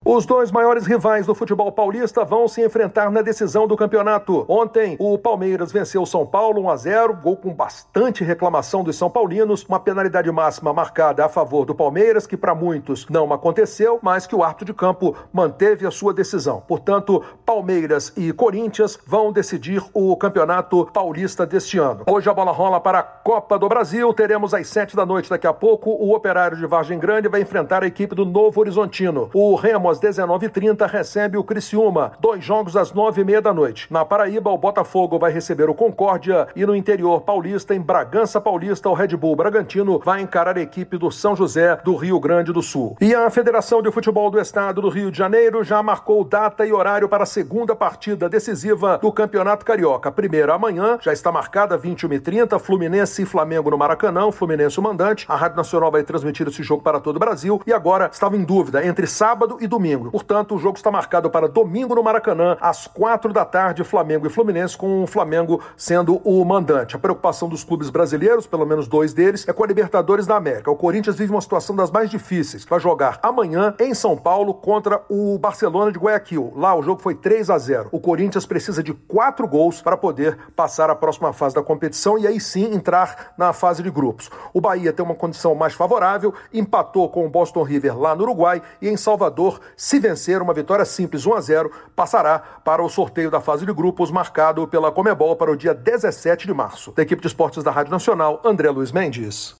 Os dois maiores rivais do futebol paulista vão se enfrentar na decisão do campeonato. Ontem, o Palmeiras venceu o São Paulo 1-0, gol com bastante reclamação dos são paulinos, uma penalidade máxima marcada a favor do Palmeiras, que para muitos não aconteceu, mas que o árbitro de campo manteve a sua decisão. Portanto, Palmeiras e Corinthians vão decidir o campeonato paulista deste ano. Hoje a bola rola para a Copa do Brasil, teremos às 7 da noite daqui a pouco, o Operário de Vargem Grande vai enfrentar a equipe do Novo Horizontino. O Remo às 19h30 recebe o Criciúma, 2 jogos às 9h30 da noite. Na Paraíba, o Botafogo vai receber o Concórdia e no interior paulista, em Bragança Paulista, o Red Bull Bragantino vai encarar a equipe do São José do Rio Grande do Sul. E a Federação de Futebol do Estado do Rio de Janeiro já marcou data e horário para a segunda partida decisiva do Campeonato Carioca. A primeira amanhã, já está marcada 21h30, Fluminense e Flamengo no Maracanã, Fluminense o mandante. A Rádio Nacional vai transmitir esse jogo para todo o Brasil e agora estava em dúvida entre sábado e domingo. Portanto, o jogo está marcado para domingo no Maracanã, às 4 da tarde, Flamengo e Fluminense, com o Flamengo sendo o mandante. A preocupação dos clubes brasileiros, pelo menos 2 deles, é com a Libertadores da América. O Corinthians vive uma situação das mais difíceis. Vai jogar amanhã em São Paulo contra o Barcelona de Guayaquil. Lá o jogo foi 3-0. O Corinthians precisa de 4 gols para poder passar a próxima fase da competição e aí sim entrar na fase de grupos. O Bahia tem uma condição mais favorável, empatou com o Boston River lá no Uruguai e em Salvador, se vencer uma vitória simples 1-0, passará para o sorteio da fase de grupos marcado pela Conmebol para o dia 17 de março. Da equipe de esportes da Rádio Nacional, André Luiz Mendes.